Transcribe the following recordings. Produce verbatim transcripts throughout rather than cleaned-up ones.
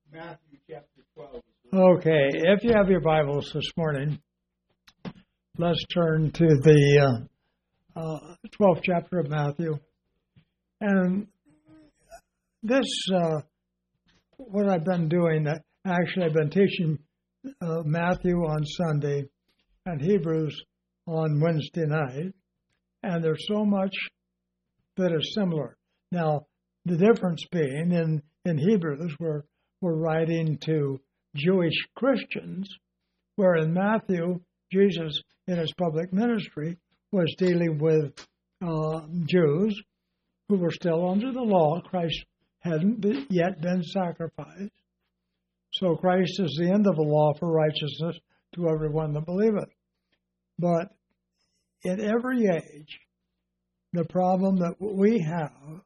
Matthew chapter twelve. Okay, if you have your Bibles this morning, let's turn to the uh, uh, twelfth chapter of Matthew. And this, uh, what I've been doing, actually I've been teaching uh, Matthew on Sunday and Hebrews on Wednesday night, and there's so much that is similar. Now, the difference being in, in Hebrews, we're, we're writing to Jewish Christians, where in Matthew, Jesus, in his public ministry, was dealing with uh, Jews who were still under the law. Christ hadn't be, yet been sacrificed. So Christ is the end of the law for righteousness to everyone that believeth. But in every age, the problem that we have,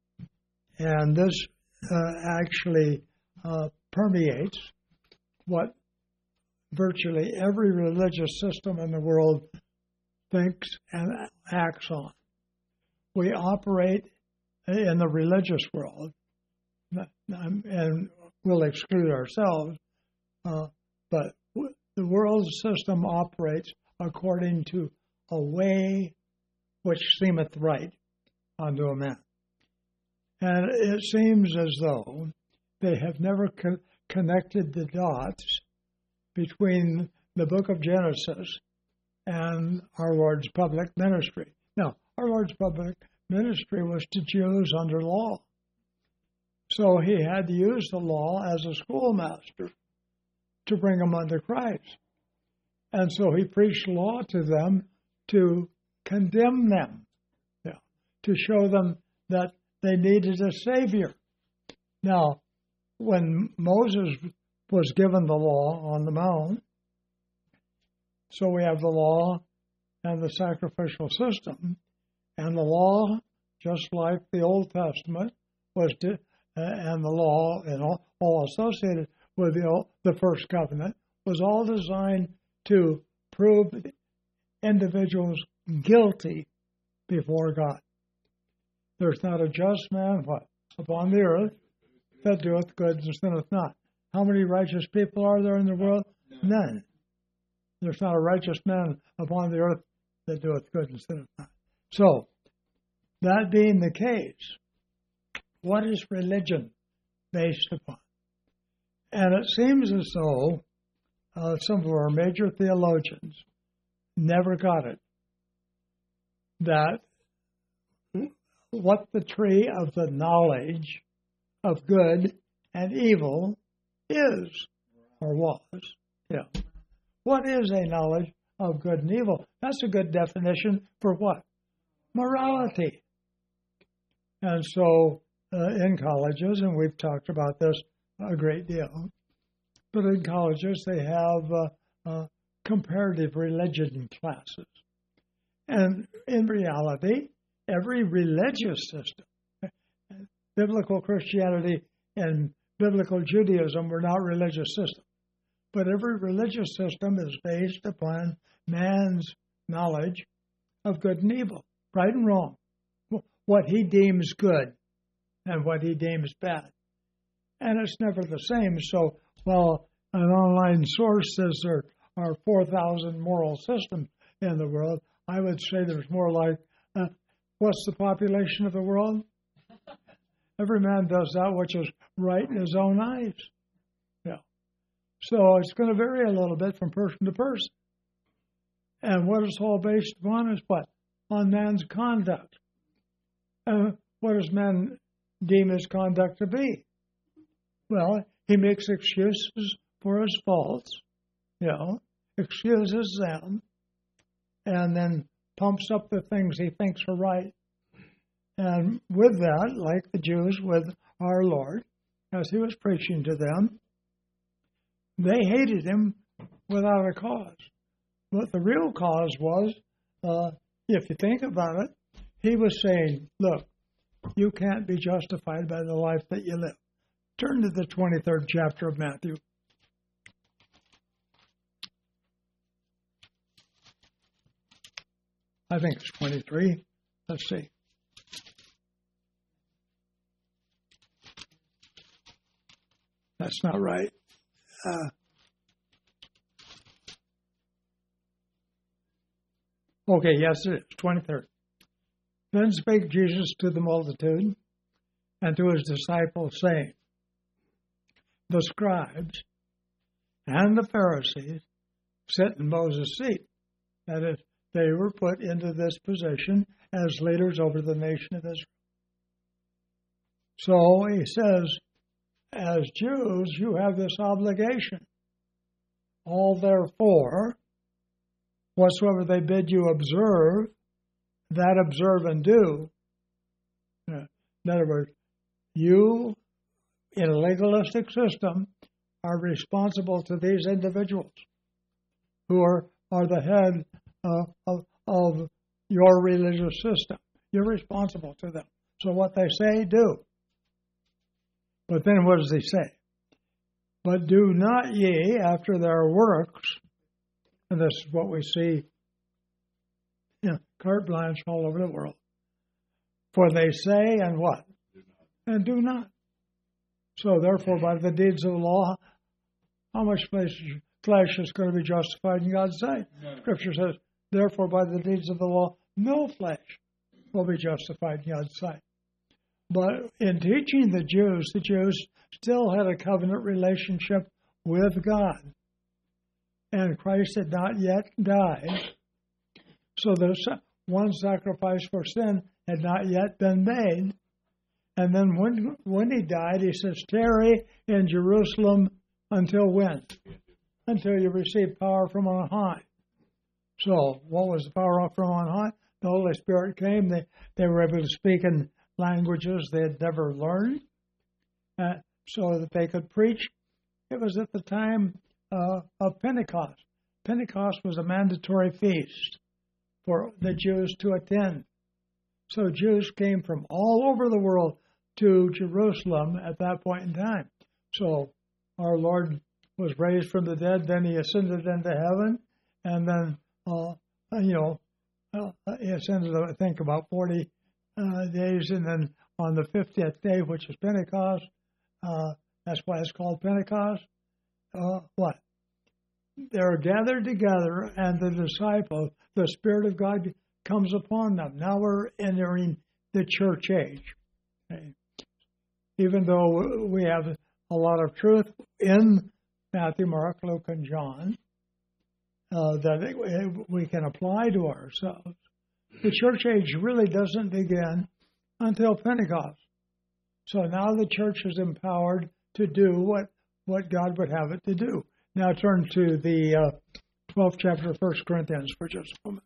and this uh, actually uh, permeates what virtually every religious system in the world thinks and acts on. We operate in the religious world, and we'll exclude ourselves, uh, but the world system operates according to a way which seemeth right unto a man. And it seems as though they have never co- connected the dots between the book of Genesis and our Lord's public ministry. Now, our Lord's public ministry was to Jews under law. So he had to use the law as a schoolmaster to bring them unto Christ. And so he preached law to them to condemn them, yeah, to show them that they needed a Savior. Now, when Moses was given the law on the mount, so we have the law and the sacrificial system, and the law, just like the Old Testament, was to, uh, and the law and all, all associated with the, old, the first covenant, was all designed to prove individuals guilty before God. There's not a just man, what? Upon the earth that doeth good and sinneth not. How many righteous people are there in the world? None. There's not a righteous man upon the earth that doeth good and sinneth not. So, that being the case, what is religion based upon? And it seems as though uh, some of our major theologians never got it, that what the tree of the knowledge of good and evil is, or was. Yeah. What is a knowledge of good and evil? That's a good definition for what? Morality. And so uh, in colleges, and we've talked about this a great deal, but in colleges they have uh, uh, comparative religion classes. And in reality, every religious system, biblical Christianity and biblical Judaism were not religious systems, but every religious system is based upon man's knowledge of good and evil, right and wrong, what he deems good and what he deems bad. And it's never the same. So while an online source says there are four thousand moral systems in the world, I would say there's more like, uh, what's the population of the world? Every man does that which is right in his own eyes. Yeah. So it's going to vary a little bit from person to person. And what it's all based upon is what? On man's conduct. And what does man deem his conduct to be? Well, he makes excuses for his faults, you know, excuses them, and then pumps up the things he thinks are right. And with that, like the Jews with our Lord, as he was preaching to them, they hated him without a cause. But the real cause was, uh, if you think about it, he was saying, look, you can't be justified by the life that you live. Turn to the twenty-third chapter of Matthew. I think it's twenty-three. Let's see. That's not right. Uh, okay, yes, it is. twenty-third. Then spake Jesus to the multitude and to his disciples, saying, the scribes and the Pharisees sit in Moses' seat. That is, they were put into this position as leaders over the nation of Israel. So he says, as Jews, you have this obligation. All therefore, whatsoever they bid you observe, that observe and do. In other words, you, in a legalistic system, are responsible to these individuals who are, are the head uh, of, of your religious system. You're responsible to them. So what they say, do. But then what does he say? But do not ye after their works, and this is what we see, you know, carte blanche all over the world. For they say and what? Do and do not. So therefore, by the deeds of the law, how much flesh, flesh is going to be justified in God's sight? No. Scripture says, therefore, by the deeds of the law, no flesh will be justified in God's sight. But in teaching the Jews, the Jews still had a covenant relationship with God. And Christ had not yet died. So the one sacrifice for sin had not yet been made. And then when when he died, he says, tarry in Jerusalem until when? Until you receive power from on high. So what was the power from on high? The Holy Spirit came. They, they were able to speak in languages they had never learned, uh, so that they could preach. It was at the time uh, of Pentecost. Pentecost was a mandatory feast for the Jews to attend. So Jews came from all over the world to Jerusalem at that point in time. So our Lord was raised from the dead, then he ascended into heaven, and then, uh, you know, uh, he ascended, I think, about forty uh, days, and then on the fiftieth day, which is Pentecost, uh, that's why it's called Pentecost, uh, what? They're gathered together, and the disciples, the Spirit of God comes upon them. Now we're entering the church age. Okay. Even though we have a lot of truth in Matthew, Mark, Luke, and John uh, that we can apply to ourselves, the church age really doesn't begin until Pentecost. So now the church is empowered to do what, what God would have it to do. Now turn to the uh, twelfth chapter of First Corinthians for just a moment.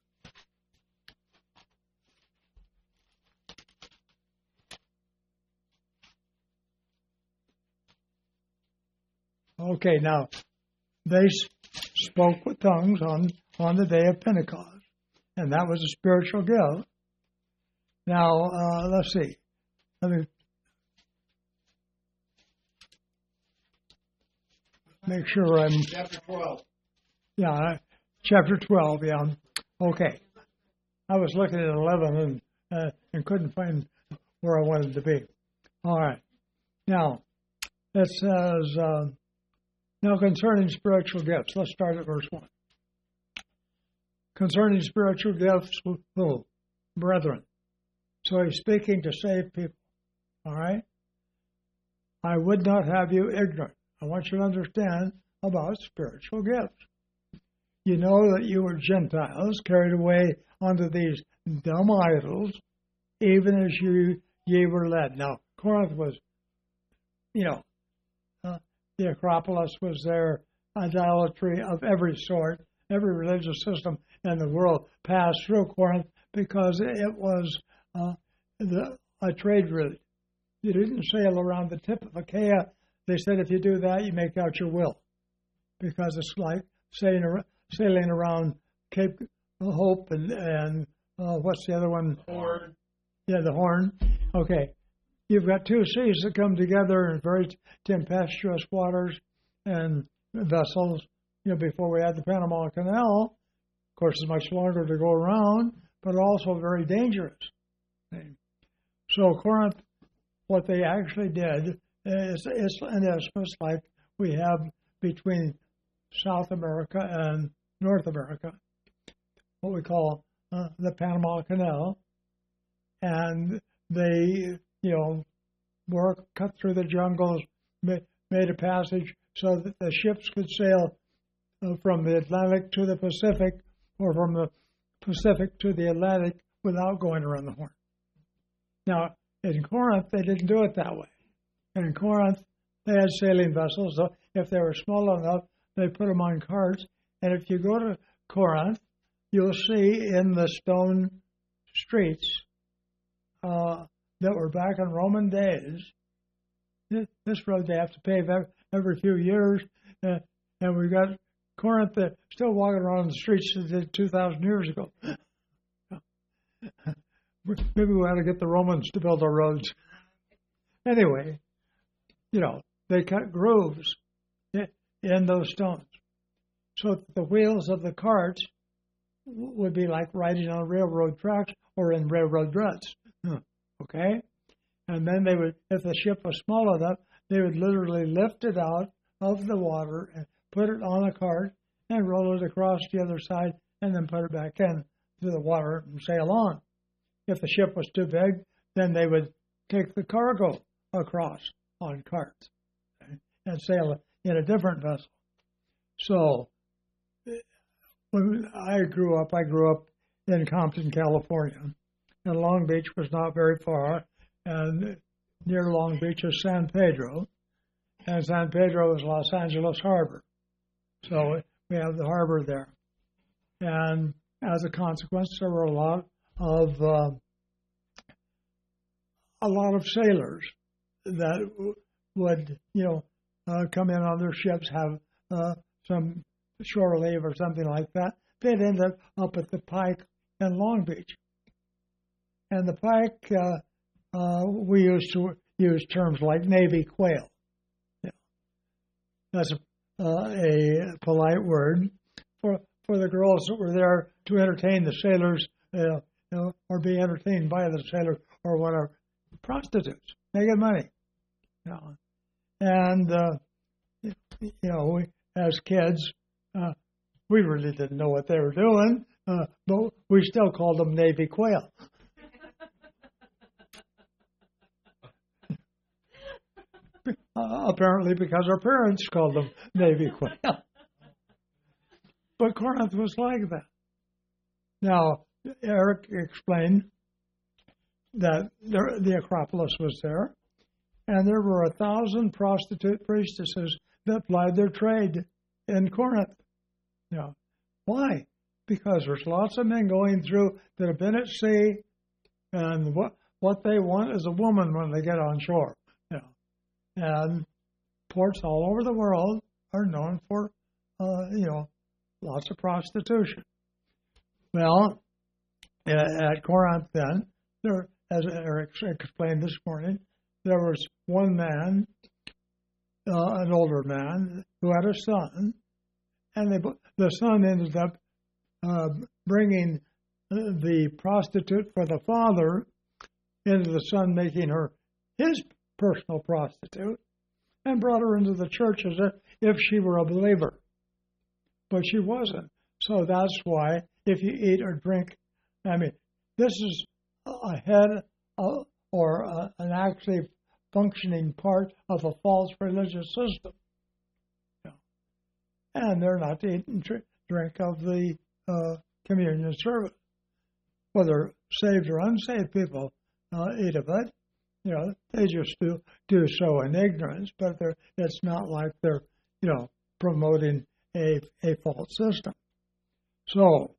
Okay, now, they spoke with tongues on, on the day of Pentecost, and that was a spiritual gift. Now, uh, let's see. Let me make sure I'm... Chapter twelve. Yeah, chapter twelve, yeah. Okay. I was looking at eleven and, uh, and couldn't find where I wanted to be. All right. Now, it says... Uh, Now, concerning spiritual gifts, let's start at verse one. Concerning spiritual gifts, who? Brethren. So he's speaking to save people. All right? I would not have you ignorant. I want you to understand about spiritual gifts. You know that you were Gentiles, carried away unto these dumb idols, even as you ye were led. Now, Corinth was, you know, uh, the Acropolis was there, idolatry of every sort. Every religious system in the world passed through Corinth because it was uh, the, a trade route. You didn't sail around the tip of Achaia. They said if you do that, you make out your will, because it's like sailing, sailing around Cape Hope and, and uh, what's the other one? Horn. Yeah, the Horn. Okay. You've got two seas that come together in very tempestuous waters and vessels. You know, before we had the Panama Canal, of course, it's much longer to go around, but also very dangerous. So Corinth, what they actually did is, is in essence like we have between South America and North America, what we call uh, the Panama Canal, and they, you know, work, cut through the jungles, ma- made a passage so that the ships could sail uh, from the Atlantic to the Pacific, or from the Pacific to the Atlantic without going around the Horn. Now, in Corinth, they didn't do it that way. In Corinth, they had sailing vessels, so if they were small enough, they put them on carts. And if you go to Corinth, you'll see in the stone streets uh, that were back in Roman days, this road they have to pave every few years, uh, and we've got Corinth uh, still walking around the streets that did two thousand years ago. Maybe we ought to get the Romans to build our roads. Anyway, you know, they cut grooves in those stones so that the wheels of the carts would be like riding on railroad tracks or in railroad ruts. Okay? And then they would, if the ship was small enough, they would literally lift it out of the water and put it on a cart and roll it across the other side and then put it back in to the water and sail on. If the ship was too big, then they would take the cargo across on carts, okay, and sail in a different vessel. So when I grew up, I grew up in Compton, California, and Long Beach was not very far, and near Long Beach is San Pedro, and San Pedro is Los Angeles Harbor. So we have the harbor there. And as a consequence, there were a lot of uh, a lot of sailors that w- would, you know, uh, come in on their ships, have uh, some shore leave or something like that. They'd end up up at the Pike in Long Beach. And the Pike, uh, uh, we used to use terms like Navy quail. Yeah. That's a, uh, a polite word for for the girls that were there to entertain the sailors, uh, you know, or be entertained by the sailors or whatever. Prostitutes, making money. You know. And, uh, you know, we, as kids, uh, we really didn't know what they were doing, uh, but we still called them Navy quail. uh, apparently because our parents called them Navy quail. But Corinth was like that. Now, Eric explained that there, the Acropolis was there, and there were a thousand prostitute priestesses that plied their trade in Corinth. You know, why? Because there's lots of men going through that have been at sea, and what what they want is a woman when they get on shore. You know, and ports all over the world are known for, uh, you know, lots of prostitution. Well, at Corinth then, there, as Eric explained this morning, there was one man, uh, an older man, who had a son, and they, the son ended up uh, bringing the prostitute for the father into the son, making her his personal prostitute, and brought her into the church as if she were a believer. But she wasn't. So that's why if you eat or drink, I mean, this is a head uh, or uh, an actually functioning part of a false religious system. Yeah. And they're not to eat and drink of the uh, communion service. Whether saved or unsaved people uh, eat of it, you know, they just do, do so in ignorance, but they're, it's not like they're, you know, promoting a, a false system. So,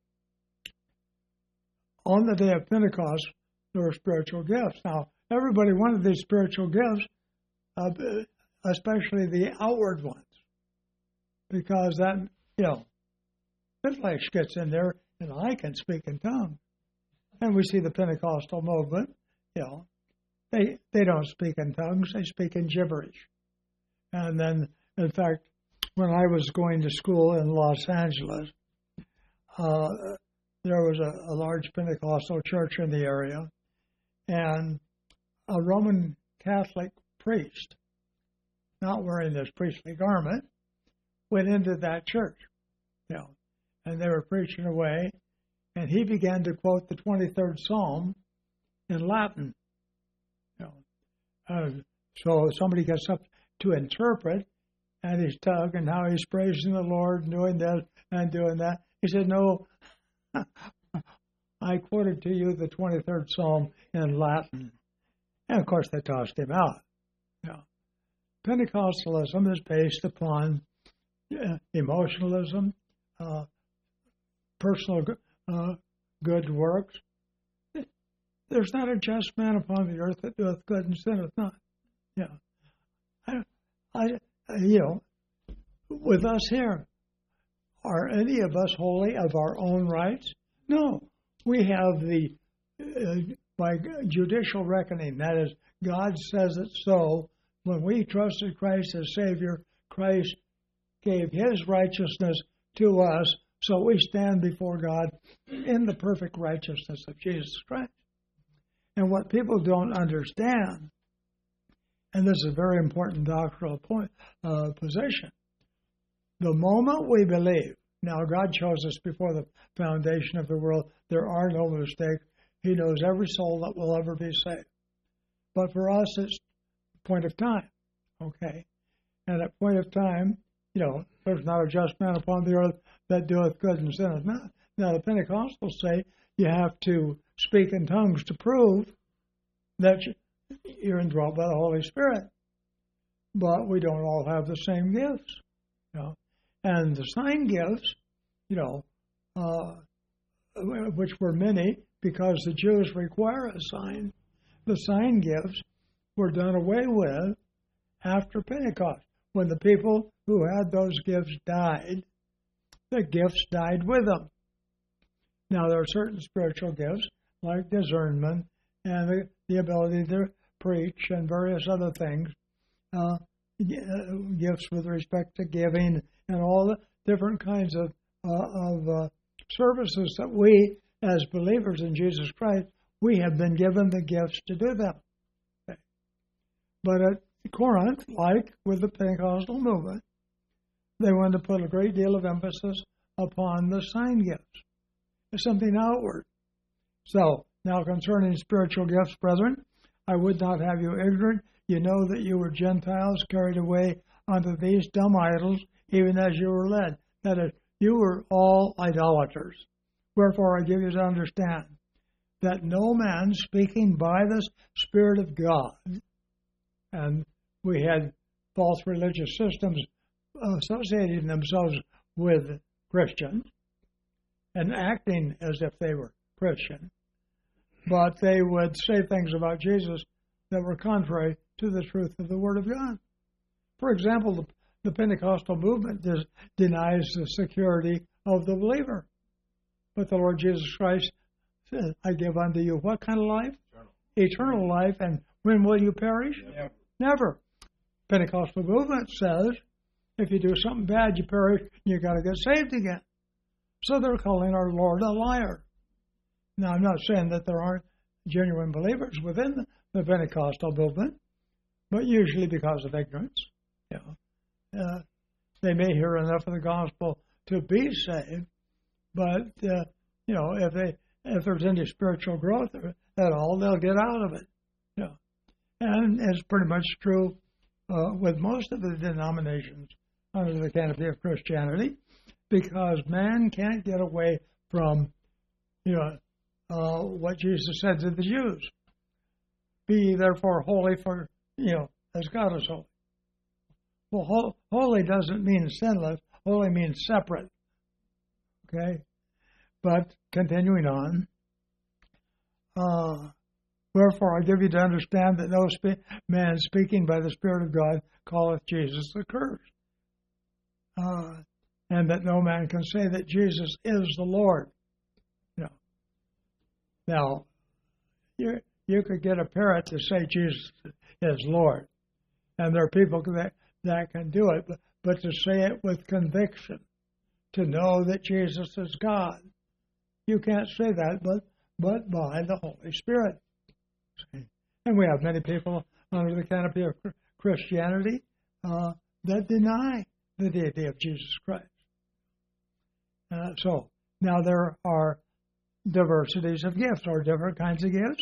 on the day of Pentecost, there were spiritual gifts. Now, everybody wanted these spiritual gifts, uh, especially the outward ones, because that, you know, the flesh gets in there, and I can speak in tongues. And we see the Pentecostal movement, you know, they they don't speak in tongues, they speak in gibberish. And then, in fact, when I was going to school in Los Angeles, uh, there was a, a large Pentecostal church in the area, and a Roman Catholic priest not wearing this priestly garment, went into that church, you know, and they were preaching away, and he began to quote the twenty-third Psalm in Latin. You know, uh, so somebody gets up to interpret, and he's talking how he's praising the Lord, and doing this and doing that. He said, "No, I quoted to you the twenty-third Psalm in Latin," and of course they tossed him out. You know, Pentecostalism is based upon uh, emotionalism, uh, personal uh, good works. There's not a just man upon the earth that doeth good and sinneth not. Yeah, I, I, you know, with us here, are any of us holy of our own rights? No, we have the uh, by judicial reckoning. That is, God says it so. When we trusted Christ as Savior, Christ gave His righteousness to us, so we stand before God in the perfect righteousness of Jesus Christ. And what people don't understand, and this is a very important doctrinal point, uh, position, the moment we believe, now God chose us before the foundation of the world, there are no mistakes. He knows every soul that will ever be saved. But for us, it's a point of time, okay? And at point of time, you know, there's not a just man upon the earth that doeth good and sinneth not. Now, the Pentecostals say you have to speak in tongues to prove that you're indwelt by the Holy Spirit. But we don't all have the same gifts, you know. And the sign gifts, you know, uh, which were many because the Jews require a sign, the sign gifts were done away with after Pentecost. When the people who had those gifts died, the gifts died with them. Now, there are certain spiritual gifts, like discernment and the, the ability to preach and various other things, uh, gifts with respect to giving and all the different kinds of, uh, of uh, services that we, as believers in Jesus Christ, we have been given the gifts to do them. Okay. But at Corinth, like with the Pentecostal movement, they wanted to put a great deal of emphasis upon the sign gifts. It's something outward. So, now concerning spiritual gifts, brethren, I would not have you ignorant. You know that you were Gentiles carried away unto these dumb idols, even as you were led. That is, you were all idolaters. Wherefore I give you to understand that no man speaking by the Spirit of God, and we had false religious systems associating themselves with Christians and acting as if they were Christian, but they would say things about Jesus that were contrary to the truth of the Word of God. For example, the, the Pentecostal movement des, denies the security of the believer. But the Lord Jesus Christ said, I give unto you what kind of life? Eternal, Eternal life. And when will you perish? Never. Never. Pentecostal movement says, if you do something bad, you perish, you got to get saved again. So they're calling our Lord a liar. Now, I'm not saying that there aren't genuine believers within the, the Pentecostal movement, but usually because of ignorance. You know, uh, they may hear enough of the gospel to be saved, but uh, you know, if they if there's any spiritual growth at all, they'll get out of it. You know, and it's pretty much true uh, with most of the denominations under the canopy of Christianity, because man can't get away from, you know, uh, what Jesus said to the Jews: "Be ye therefore holy, for you know, as God is holy." Well, ho- holy doesn't mean sinless. Holy means separate. Okay, but continuing on, uh, wherefore I give you to understand that no spe- man speaking by the Spirit of God calleth Jesus accursed, uh, and that no man can say that Jesus is the Lord. You know. Now, you you could get a parrot to say Jesus is Lord, and there are people that that can do it, but, but to say it with conviction, to know that Jesus is God, you can't say that but but by the Holy Spirit. And we have many people under the canopy of Christianity uh, that deny the deity of Jesus Christ. Uh, so now there are diversities of gifts or different kinds of gifts,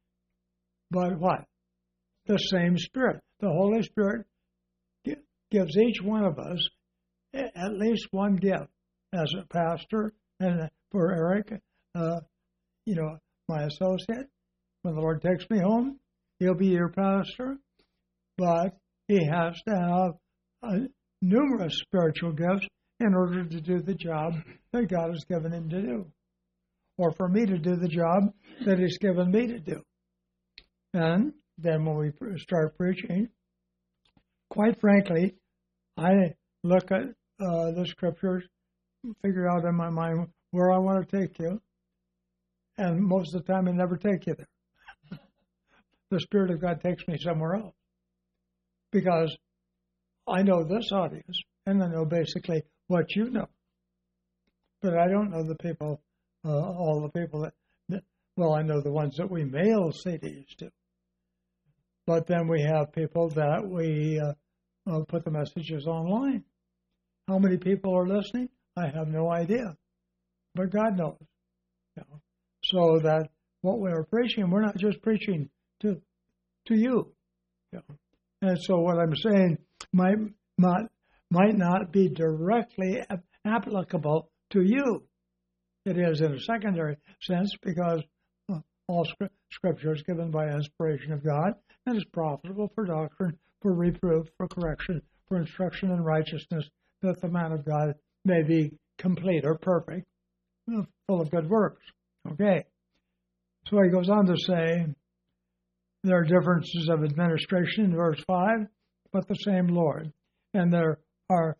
but what? The same Spirit. The Holy Spirit gives each one of us at least one gift. As a pastor, and for Eric, uh, you know, my associate, when the Lord takes me home, he'll be your pastor, but he has to have uh, numerous spiritual gifts in order to do the job that God has given him to do, or for me to do the job that he's given me to do. And then when we start preaching, quite frankly, I look at uh, the scriptures, figure out in my mind where I want to take you, and most of the time I never take you there. The Spirit of God takes me somewhere else, because I know this audience, and I know basically what you know, but I don't know the people, uh, all the people that, that, well, I know the ones that we mail C Ds to, but then we have people that we uh, uh, put the messages online. How many people are listening? I have no idea, but God knows. You know? So that what we're preaching, we're not just preaching to to you. You know? And so what I'm saying might not might not be directly applicable to you. It is in a secondary sense, because uh, all script, Scripture is given by inspiration of God and is profitable for doctrine, for reproof, for correction, for instruction in righteousness, that the man of God may be complete or perfect, full of good works. Okay. So he goes on to say, there are differences of administration in verse five, but the same Lord. And there are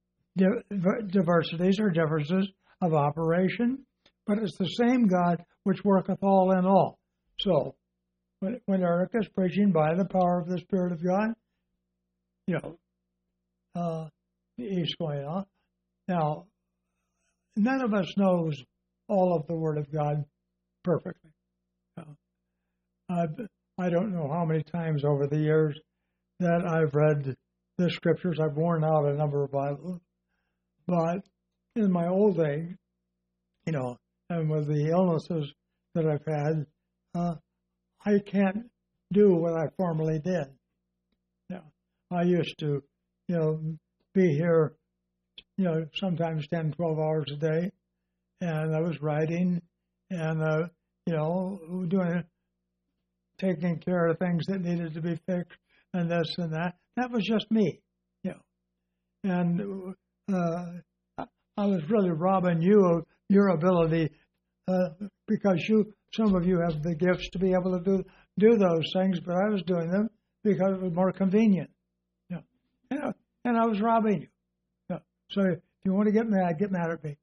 diversities or differences of operation, but it's the same God which worketh all in all. So when, when Eric is preaching by the power of the Spirit of God, you know, uh, he's going on. Now, none of us knows all of the Word of God perfectly. Uh, I don't know how many times over the years that I've read the Scriptures. I've worn out a number of Bibles. But in my old age, you know, and with the illnesses that I've had, uh, I can't do what I formerly did. Yeah, I used to, you know, be here, you know, sometimes ten, twelve hours a day, and I was writing and, uh, you know, doing, taking care of things that needed to be fixed and this and that. That was just me, you know. And uh, I was really robbing you of your ability uh, because you, some of you have the gifts to be able to do do those things, but I was doing them because it was more convenient, you know. And, and I was robbing you. You know. So if you want to get mad, get mad at me.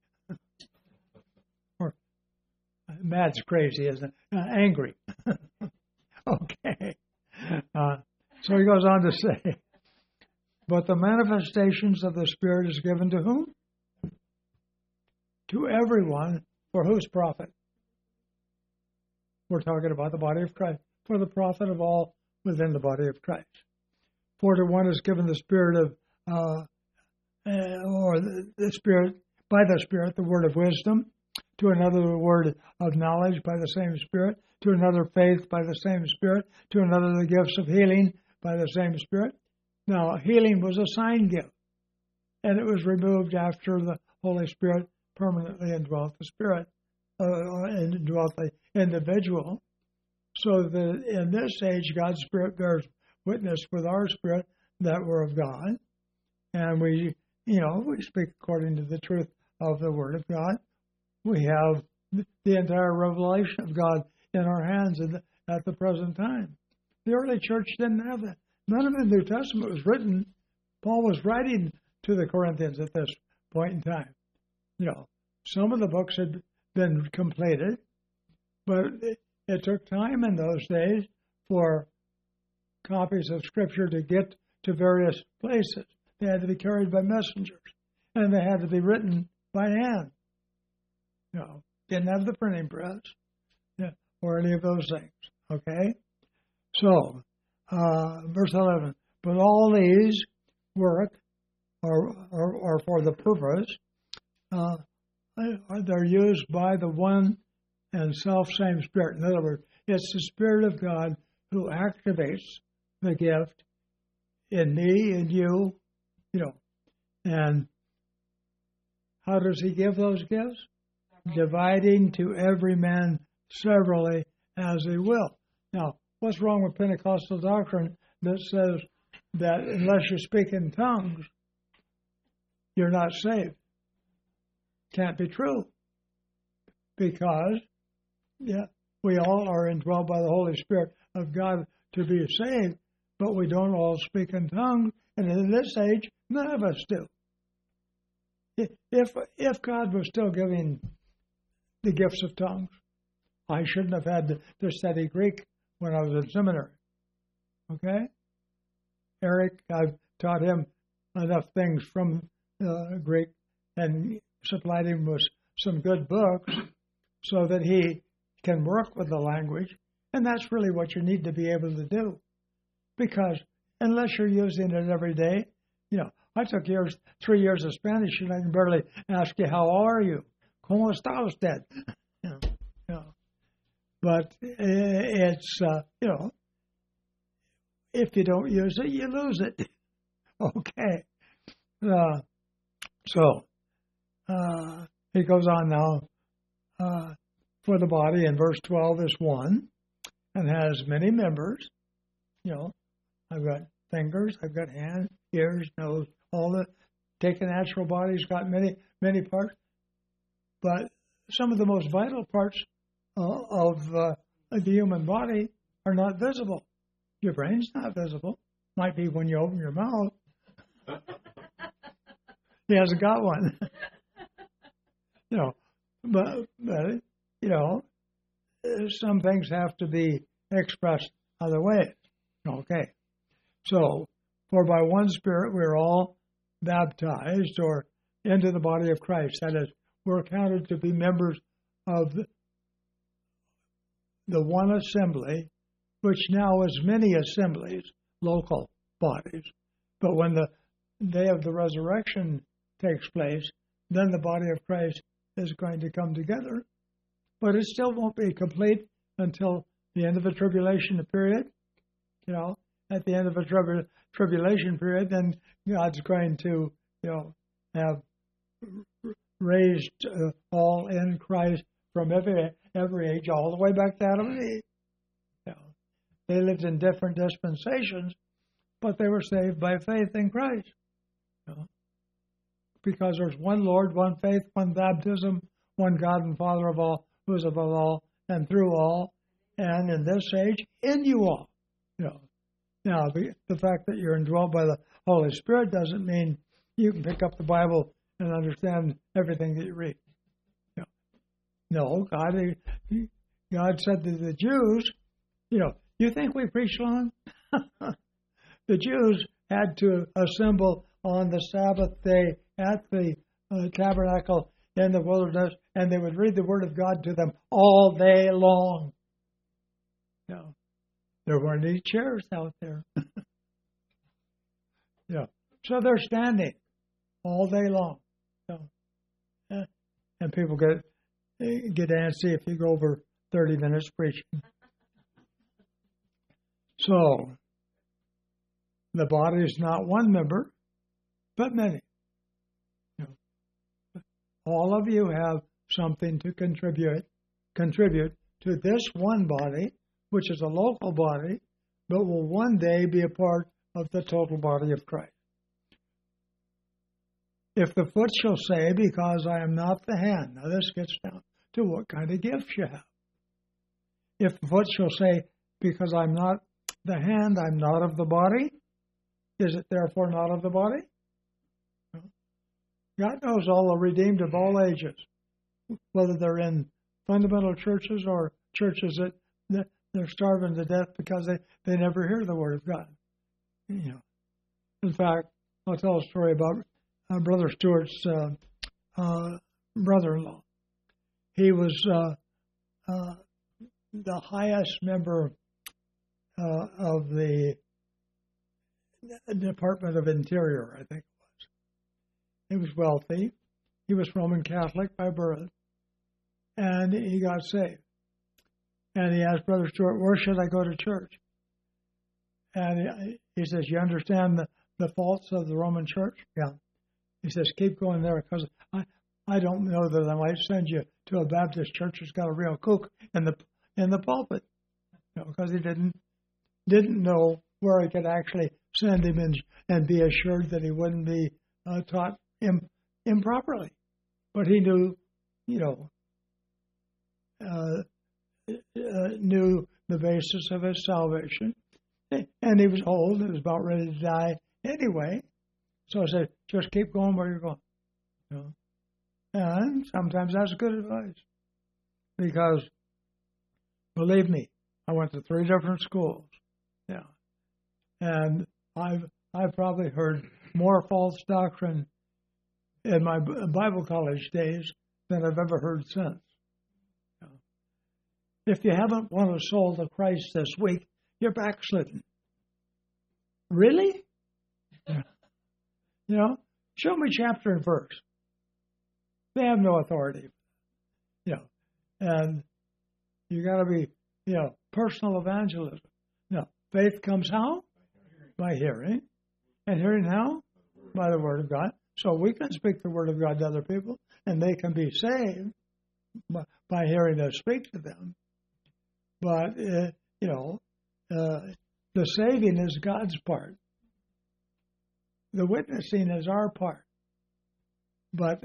Or mad's crazy, isn't it? Uh, angry. Okay. Uh, so he goes on to say, but the manifestations of the Spirit is given to whom? To everyone, for whose profit? We're talking about the body of Christ. For the profit of all within the body of Christ. For to one is given the Spirit of, uh, uh, or the, the Spirit, by the Spirit, the word of wisdom. To another, the word of knowledge by the same Spirit. To another, faith by the same Spirit. To another, the gifts of healing by the same Spirit. Now, healing was a sign gift, and it was removed after the Holy Spirit permanently indwelt the Spirit, uh, indwelt the individual. So that in this age, God's Spirit bears witness with our spirit that we're of God, and we, you know, we speak according to the truth of the Word of God. We have the entire revelation of God in our hands at the present time. The early church didn't have that. None of the New Testament was written. Paul was writing to the Corinthians at this point in time. You know, some of the books had been completed, but it, it took time in those days for copies of Scripture to get to various places. They had to be carried by messengers, and they had to be written by hand. You know, didn't have the printing press, yeah, or any of those things. Okay? So, uh, verse eleven, but all these work or, or, or for the purpose, uh, they're used by the one and self-same Spirit. In other words, it's the Spirit of God who activates the gift in me, in you, you know. And how does he give those gifts? Dividing to every man severally as he will. Now, what's wrong with Pentecostal doctrine that says that unless you speak in tongues, you're not saved? Can't be true. Because, yeah, we all are indwelled by the Holy Spirit of God to be saved, but we don't all speak in tongues, and in this age, none of us do. If if God was still giving the gifts of tongues, I shouldn't have had to, to study Greek when I was in seminary. Okay? Eric, I've taught him enough things from uh, Greek and supplied him with some good books so that he can work with the language. And that's really what you need to be able to do. Because unless you're using it every day, you know, I took years, three years of Spanish, and I can barely ask you, how are you? ¿Cómo está usted? You know, you know. But it's, uh, you know, if you don't use it, you lose it. Okay. Uh, so, uh, he goes on now. Uh, for the body, in verse twelve, is one, and has many members. You know, I've got fingers, I've got hands, ears, nose, all the, take a natural body's got many, many parts. But some of the most vital parts uh, of uh, the human body are not visible. Your brain's not visible. Might be when you open your mouth. He hasn't got one. You know, but, but, you know, some things have to be expressed other ways. Okay. So, for by one Spirit we're all baptized or into the body of Christ. That is, we're counted to be members of the, the one assembly, which now is many assemblies, local bodies. But when the day of the resurrection takes place, then the body of Christ is going to come together. But it still won't be complete until the end of the tribulation period. You know, at the end of a tribu- tribulation period, then God's going to, you know, have raised uh, all in Christ from every every age, all the way back to Adam and Eve. You know, they lived in different dispensations, but they were saved by faith in Christ. You know, because there's one Lord, one faith, one baptism, one God and Father of all, who is above all and through all, and in this age, in you all. You know, now the, the fact that you're indwelt by the Holy Spirit doesn't mean you can pick up the Bible and understand everything that you read. You know, no, God, he, God said to the Jews, you know, you think we preach long? The Jews had to assemble on the Sabbath day at the uh, tabernacle in the wilderness, and they would read the Word of God to them all day long. You know, there weren't any chairs out there. Yeah, so they're standing all day long. So, uh, and people get get antsy if you go over thirty minutes preaching. So, the body is not one member, but many. You know, all of you have something to contribute contribute to this one body, which is a local body, but will one day be a part of the total body of Christ. If the foot shall say, because I am not the hand, now this gets down to what kind of gifts you have. If the foot shall say, because I'm not the hand, I'm not of the body, is it therefore not of the body? God knows all the redeemed of all ages, whether they're in fundamental churches or churches that, that they're starving to death because they, they never hear the Word of God. You know, in fact, I'll tell a story about uh, Brother Stewart's uh, uh, brother-in-law. He was uh, uh, the highest member uh, of the Department of Interior, I think it was. He was wealthy. He was Roman Catholic by birth, and he got saved. And he asked Brother Stewart, where should I go to church? And he says, you understand the, the faults of the Roman church? Yeah. He says, keep going there, because I, I don't know that I might send you to a Baptist church that's got a real kook in the in the pulpit. You know, because he didn't didn't know where he could actually send him and, and be assured that he wouldn't be uh, taught im, improperly. But he knew, you know, uh, uh, knew the basis of his salvation. And he was old. He was about ready to die anyway. So I said, just keep going where you're going. You know? And sometimes that's good advice. Because, believe me, I went to three different schools. Yeah. And I've, I've probably heard more false doctrine in my Bible college days than I've ever heard since. Yeah. If you haven't won a soul to Christ this week, you're backslidden. Really? Yeah. You know, show me chapter and verse. They have no authority. You know, and you got to be, you know, personal evangelism. No, faith comes how? By hearing. And hearing how? By the Word of God. So we can speak the Word of God to other people, and they can be saved by, by hearing us speak to them. But, uh, you know, uh, the saving is God's part. The witnessing is our part. But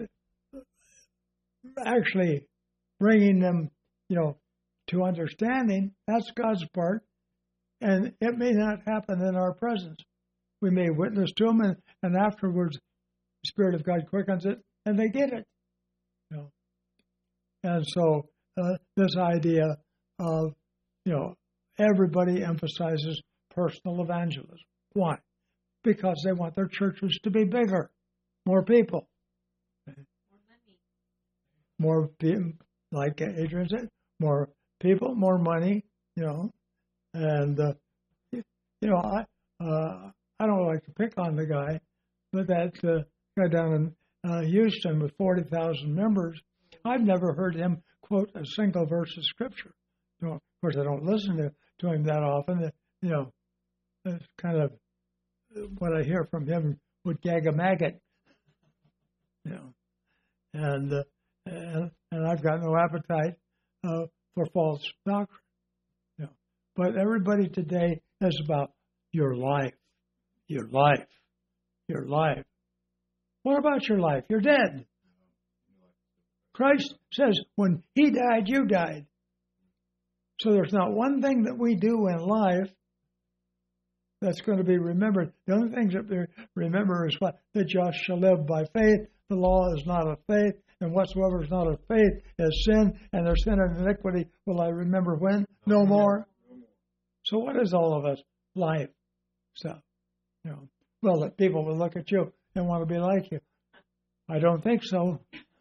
actually bringing them, you know, to understanding, that's God's part. And it may not happen in our presence. We may witness to them, and, and afterwards, the Spirit of God quickens it, and they get it. You know? And so uh, this idea of, you know, everybody emphasizes personal evangelism. Why? Because they want their churches to be bigger, more people. More money. More people, like Adrian said, more people, more money, you know. And, uh, you know, I uh, I don't like to pick on the guy, but that uh, guy down in uh, Houston with forty thousand members, I've never heard him quote a single verse of Scripture. You know, of course, I don't listen to, to him that often. Uh, you know, it's kind of what I hear from him would gag a maggot. You know, and uh, and, and I've got no appetite uh, for false doctrine. You know, but everybody today is about your life, your life, your life. What about your life? You're dead. Christ says, when He died, you died. So there's not one thing that we do in life that's going to be remembered. The only things that we remember is what? The just shall live by faith. The law is not of faith, and whatsoever is not of faith is sin, and their sin and iniquity will I remember when? No more. So what is all of us? Life stuff. You know, well, that people will look at you and want to be like you. I don't think so.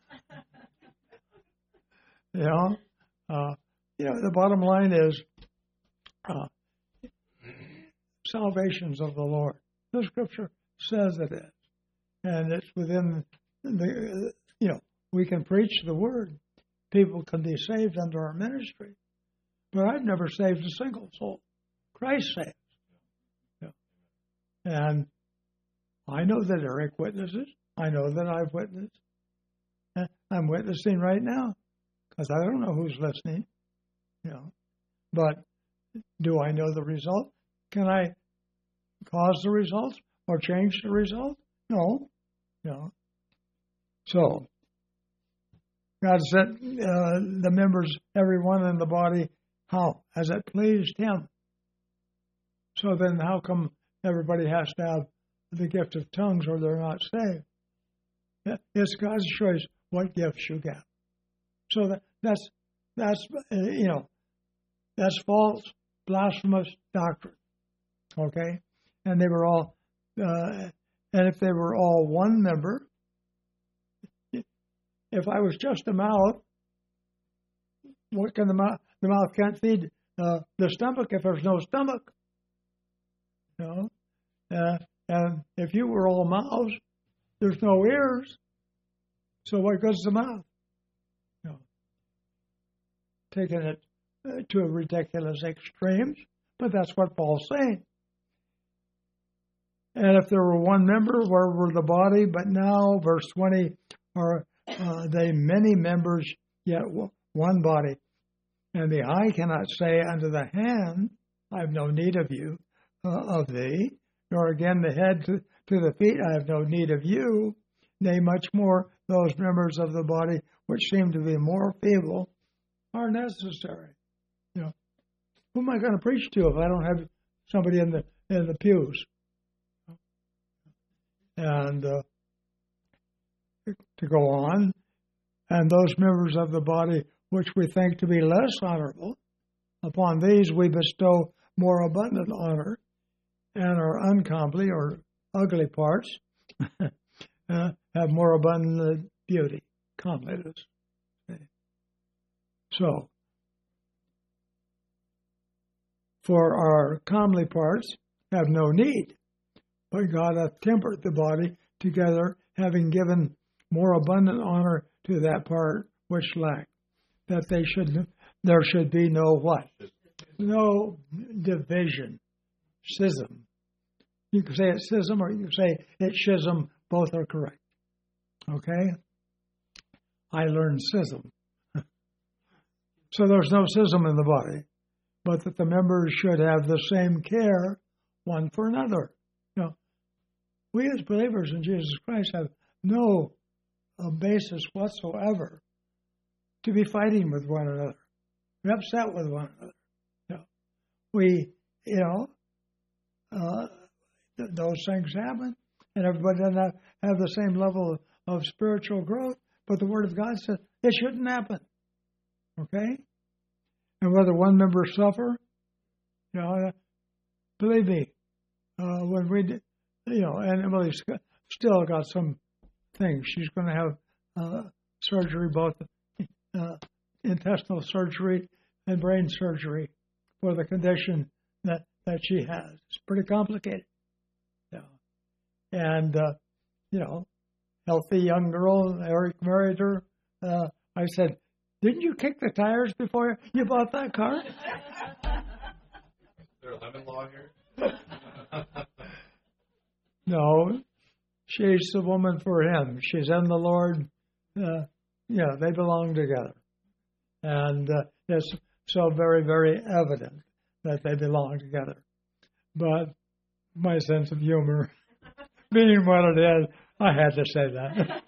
You know, uh, you know, the bottom line is uh, salvation's of the Lord. The Scripture says it is, and it's within the. You know, we can preach the Word. People can be saved under our ministry, but I've never saved a single soul. Christ saves. Yeah. And I know that Eric witnesses. I know that I've witnessed. I'm witnessing right now because I don't know who's listening. You know, but do I know the result? Can I cause the results or change the result? No. No. So God sent uh, the members, everyone in the body, how? As it pleased Him. So then how come everybody has to have the gift of tongues or they're not saved? It's God's choice what gifts you get. So that, that's, that's uh, you know, that's false, blasphemous doctrine. Okay? And they were all, uh, and if they were all one member, if I was just a mouth, what can the mouth, the mouth can't feed uh, the stomach if there's no stomach. You know? Uh, and if you were all mouths, there's no ears. So what good's the mouth? You know, taking it uh, to ridiculous extremes, but that's what Paul's saying. And if there were one member, where were the body? But now, verse twenty, are uh, they many members, yet one body? And the eye cannot say unto the hand, I have no need of you, uh, of thee, nor again the head to, to the feet, I have no need of you. Nay, much more, those members of the body which seem to be more feeble are necessary. You know, who am I going to preach to if I don't have somebody in the in the pews? And uh, to go on, and those members of the body which we think to be less honorable, upon these we bestow more abundant honor, and our uncomely or ugly parts uh, have more abundant beauty, comeliness. Okay. So, for our comely parts have no need, but God hath tempered the body together, having given more abundant honor to that part which lacked, that they should there should be no what? No division, schism. You can say it's schism or you can say it's schism. Both are correct. Okay? I learned schism. So there's no schism in the body, but that the members should have the same care one for another. You know, we as believers in Jesus Christ have no uh, basis whatsoever to be fighting with one another, be upset with one another. You know, we, you know, uh, th- those things happen, and everybody doesn't have, have the same level of, of spiritual growth, but the Word of God says it shouldn't happen. Okay? And whether one member suffer, you know, uh, believe me, uh, when we, did, you know, and Emily's still got some things. She's going to have uh, surgery, both uh, intestinal surgery and brain surgery for the condition that, that she has. It's pretty complicated. Yeah. And, uh, you know, healthy young girl, Eric married her. Uh, I said, didn't you kick the tires before you bought that car? Is there a lemon law here? No, she's the woman for him. She's in the Lord. Uh, yeah, they belong together. And uh, it's so very, very evident that they belong together. But my sense of humor, being what it is, I had to say that.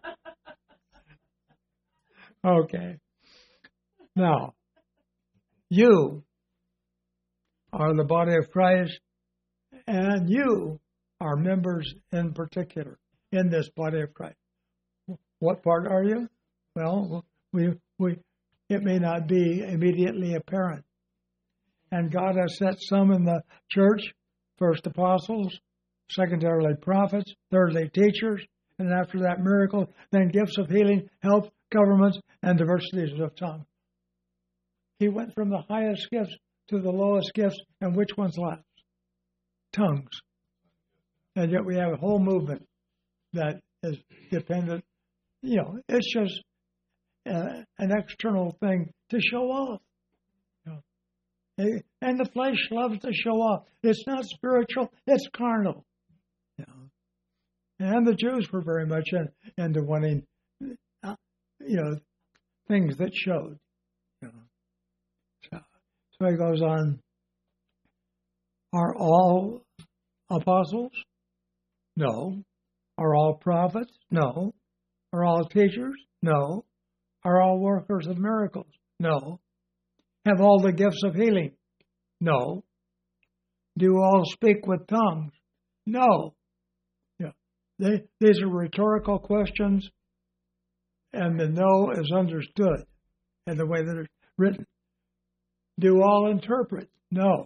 Okay. Now, you are the body of Christ, and you are members in particular in this body of Christ. What part are you? Well, we we it may not be immediately apparent. And God has set some in the church, first apostles, secondarily prophets, thirdly teachers, and after that miracles, then gifts of healing, help, governments, and diversities of tongue. He went from the highest gifts to the lowest gifts, and which one's last? Tongues. And yet we have a whole movement that is dependent. You know, it's just uh, an external thing to show off. You know. And the flesh loves to show off. It's not spiritual, it's carnal. You know. And the Jews were very much in, into wanting, uh, you know, things that showed. You know. So, so he goes on. Are all apostles? No. Are all prophets? No. Are all teachers? No. Are all workers of miracles? No. Have all the gifts of healing? No. Do all speak with tongues? No. Yeah. They, these are rhetorical questions, and the no is understood in the way that it's written. Do all interpret? No.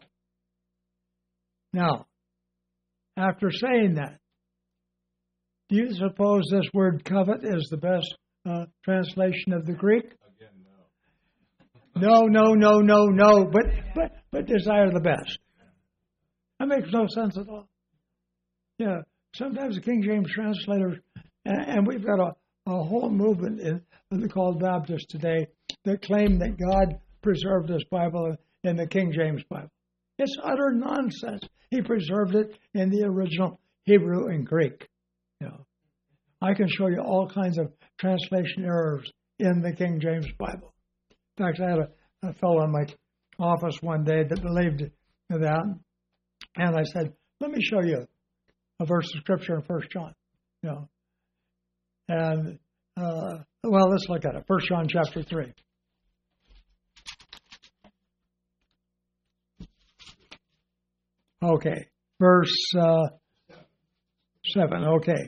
Now, after saying that, do you suppose this word covet is the best uh, translation of the Greek? Again, no. No, no, no, no, no, but, but, but desire the best. That makes no sense at all. Yeah, sometimes the King James translators, and, and we've got a, a whole movement in, in called Baptists today that claim that God preserved His Bible in the King James Bible. It's utter nonsense. He preserved it in the original Hebrew and Greek. You know, I can show you all kinds of translation errors in the King James Bible. In fact, I had a, a fellow in my office one day that believed that, and I said, "Let me show you a verse of Scripture in First John." You know, and uh, well, let's look at it. First John chapter three. Okay, verse uh, seven. Okay,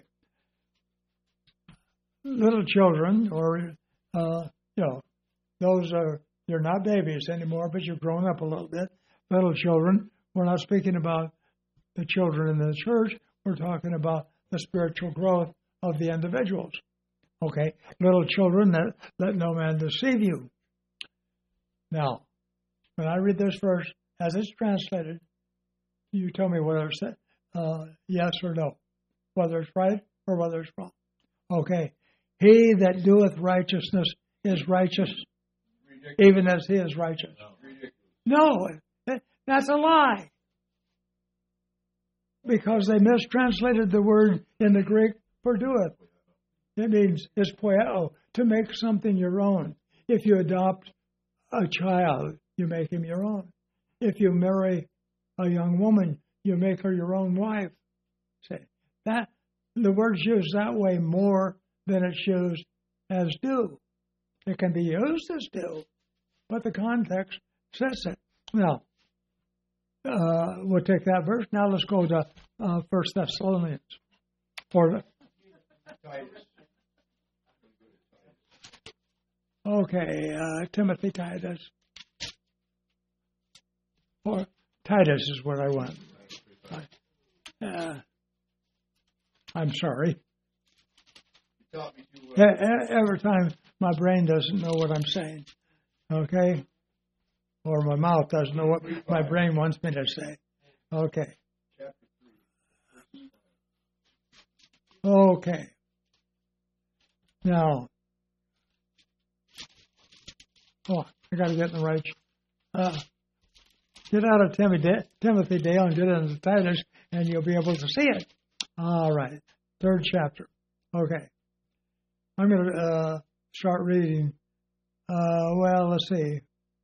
little children, or uh, you know, those are you're not babies anymore, but you've grown up a little bit. Little children. We're not speaking about the children in the church. We're talking about the spiritual growth of the individuals. Okay, little children, that let no man deceive you. Now, when I read this verse as it's translated, you tell me whether it's uh, yes or no, whether it's right or whether it's wrong. Okay, he that doeth righteousness is righteous, ridiculous. Even as he is righteous. No, no, that's a lie. Because they mistranslated the word in the Greek for doeth. It means it's poieo, to make something your own. If you adopt a child, you make him your own. If you marry a young woman, you make her your own wife. Say that the word's used that way more than it's used as do. It can be used as do, but the context says it. Now, uh, we'll take that verse. Now let's go to uh, First Thessalonians. Or, okay, uh, Timothy Titus. Or Titus is what I want. Uh, I'm sorry. Every time my brain doesn't know what I'm saying, okay? Or my mouth doesn't know what my brain wants me to say. Okay. Okay. Now, oh, I got to get in the right. Uh, Get out of Timothy Dale and get into Titus, and you'll be able to see it. All right. Third chapter. Okay. I'm going to uh, start reading. Uh, well, let's see.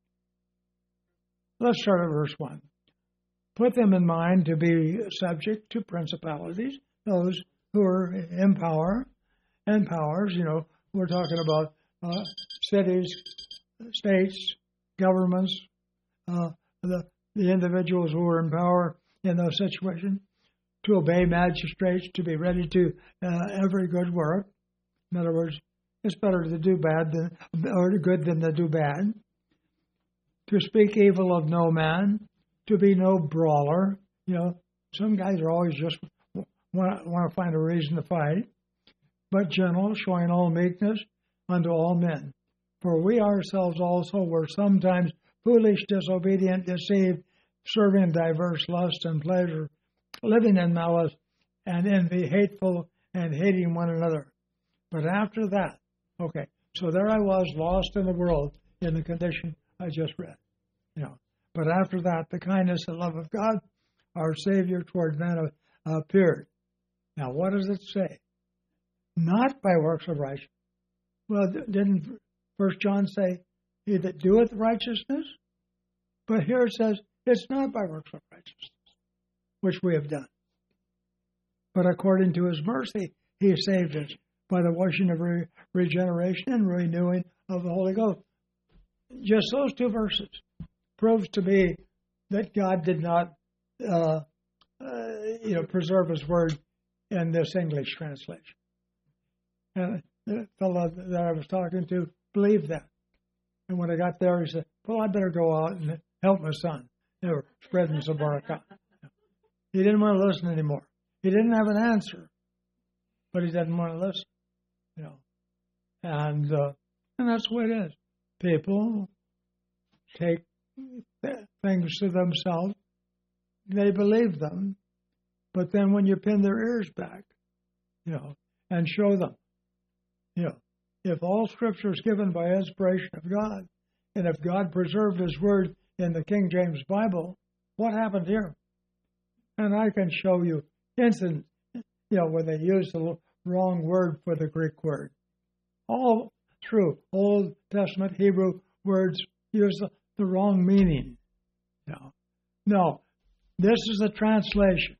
Let's start at verse one. Put them in mind to be subject to principalities, those who are in power and powers. You know, we're talking about uh, cities, states, governments, uh, the the individuals who are in power in those situations, to obey magistrates, to be ready to uh, every good work. In other words, it's better to do bad than or good than to do bad. To speak evil of no man, to be no brawler. You know, some guys are always just want want to find a reason to fight. But gentle, showing all meekness unto all men. For we ourselves also were sometimes foolish, disobedient, deceived, serving diverse lusts and pleasure, living in malice and envy, hateful and hating one another. But after that, okay, so there I was, lost in the world in the condition I just read. You know, but after that, the kindness and love of God, our Savior toward men, appeared. Now, what does it say? Not by works of righteousness. Well, didn't First John say, he that doeth righteousness? But here it says, it's not by works of righteousness, which we have done. But according to his mercy, he saved us by the washing of re- regeneration and renewing of the Holy Ghost. Just those two verses proves to me that God did not, uh, uh, you know, preserve his word in this English translation. And the fellow that I was talking to believed that. And when I got there, he said, well, I better go out and help my son. They were spreading some barakah. He didn't want to listen anymore. He didn't have an answer, but he didn't want to listen. You know, and uh, and that's the way it is. People take things to themselves. They believe them, But then when you pin their ears back, you know, and show them, you know, if all Scripture is given by inspiration of God, and if God preserved His Word in the King James Bible, what happened here? And I can show you instant, you know, where they use the wrong word for the Greek word. All through Old Testament Hebrew words use the, the wrong meaning. No, no, this is a translation.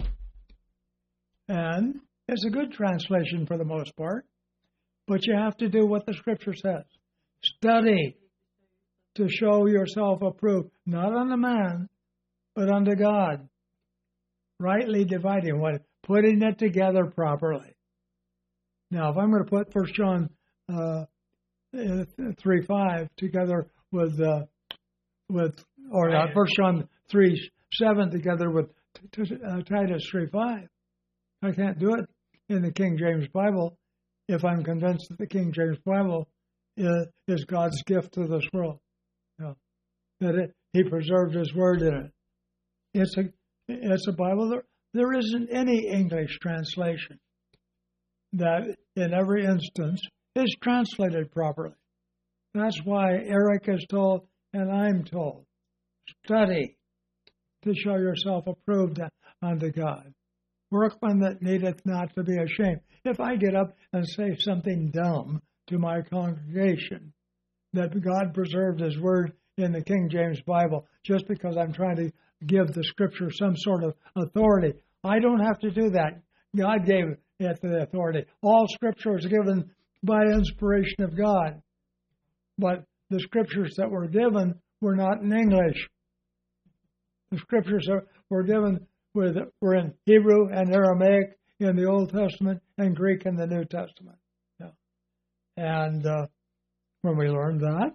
And it's a good translation for the most part. But you have to do what the Scripture says. Study to show yourself approved, not unto man, but unto God. Rightly dividing what, putting it together properly. Now, if I'm going to put First John uh, three five together with uh, with or not First John three seven together with t- t- uh, Titus three five, I can't do it in the King James Bible if I'm convinced that the King James Bible is, is God's gift to this world. You know, that it, He preserved His Word in it. It's a it's a Bible. There, there isn't any English translation that in every instance is translated properly. That's why Eric is told, and I'm told, study to show yourself approved unto God. Workman that needeth not to be ashamed. If I get up and say something dumb to my congregation, that God preserved His Word in the King James Bible, just because I'm trying to give the Scripture some sort of authority, I don't have to do that. God gave it the authority. All Scripture is given by inspiration of God. But the Scriptures that were given were not in English. The Scriptures that were given were, were in Hebrew and Aramaic in the Old Testament and Greek in the New Testament. Yeah. And uh, when we learn that,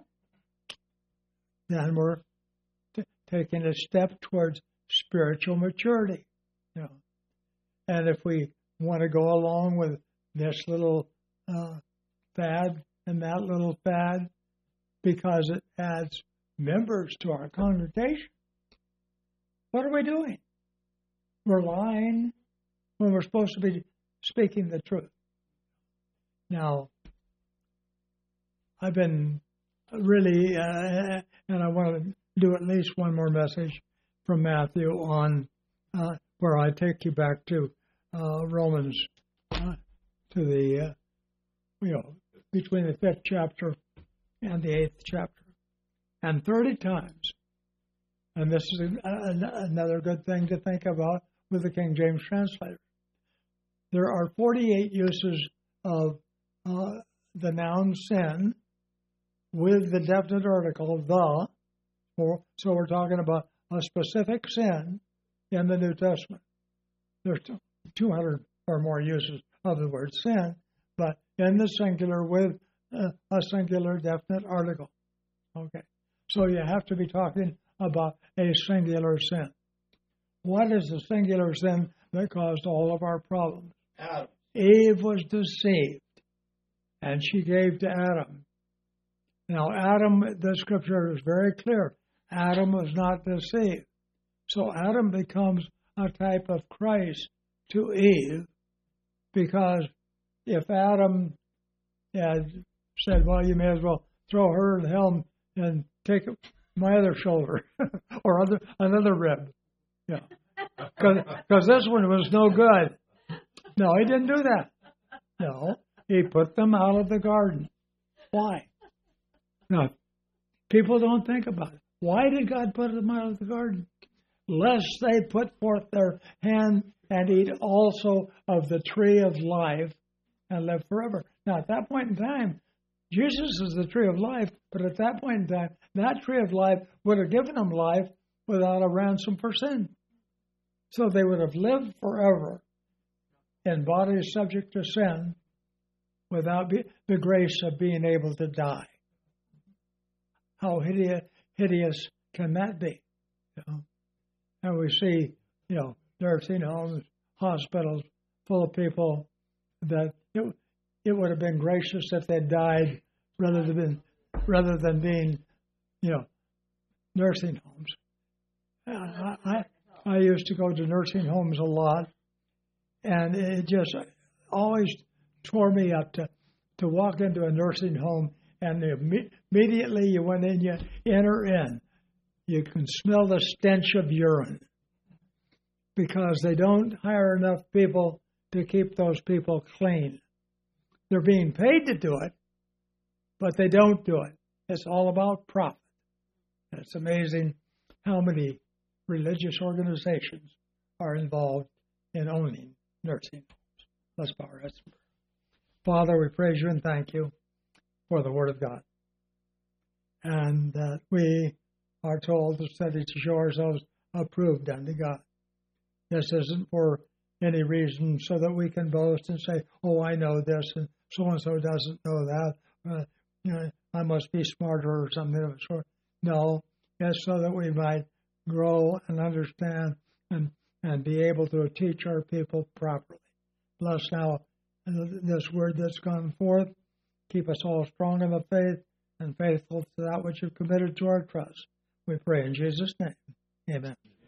then we're t- taking a step towards spiritual maturity. You know. And if we want to go along with this little uh, fad and that little fad because it adds members to our congregation, what are we doing? We're lying when we're supposed to be speaking the truth. Now, I've been really, uh, and I want to do at least one more message from Matthew on uh, where I take you back to uh, Romans, uh, to the, uh, you know, between the fifth chapter and the eighth chapter. And thirty times, and this is a, a, another good thing to think about with the King James translator, there are forty-eight uses of uh, the noun sin with the definite article, the, or, so we're talking about a specific sin in the New Testament. There's two hundred or more uses of the word sin, but in the singular with uh, a singular definite article. Okay, so you have to be talking about a singular sin. What is the singular sin that caused all of our problems? Adam. Eve was deceived, and she gave to Adam. Now, Adam, the Scripture is very clear. Adam was not deceived. So Adam becomes a type of Christ to Eve, because if Adam had said, well, you may as well throw her in hell and take my other shoulder or other another rib. Yeah, because this one was no good. No, he didn't do that. No, he put them out of the garden. Why? Now, people don't think about it. Why did God put them out of the garden? Lest they put forth their hand and eat also of the tree of life and live forever. Now, at that point in time, Jesus is the tree of life, but at that point in time, that tree of life would have given them life without a ransom for sin. So they would have lived forever in bodies subject to sin without be, the grace of being able to die. How hideous, hideous can that be? You know? And we see, you know, nursing homes, hospitals full of people that it, it would have been gracious if they died rather than rather than being, you know, nursing homes. I, I I used to go to nursing homes a lot, and it just always tore me up to, to walk into a nursing home, and imme- immediately you went in, you enter in, you can smell the stench of urine because they don't hire enough people to keep those people clean. They're being paid to do it, but they don't do it. It's all about profit. And it's amazing how many religious organizations are involved in owning nursing homes. Let's bow our heads. Father, we praise you and thank you for the Word of God. And that we are told to study to show ourselves approved unto God. This isn't for any reason so that we can boast and say, oh, I know this, and so-and-so doesn't know that. Uh, you know, I must be smarter or something of the sort. No, it's so that we might grow and understand and, and be able to teach our people properly. Bless now this word that's gone forth. Keep us all strong in the faith and faithful to that which you've committed to our trust. We pray in Jesus' name. Amen.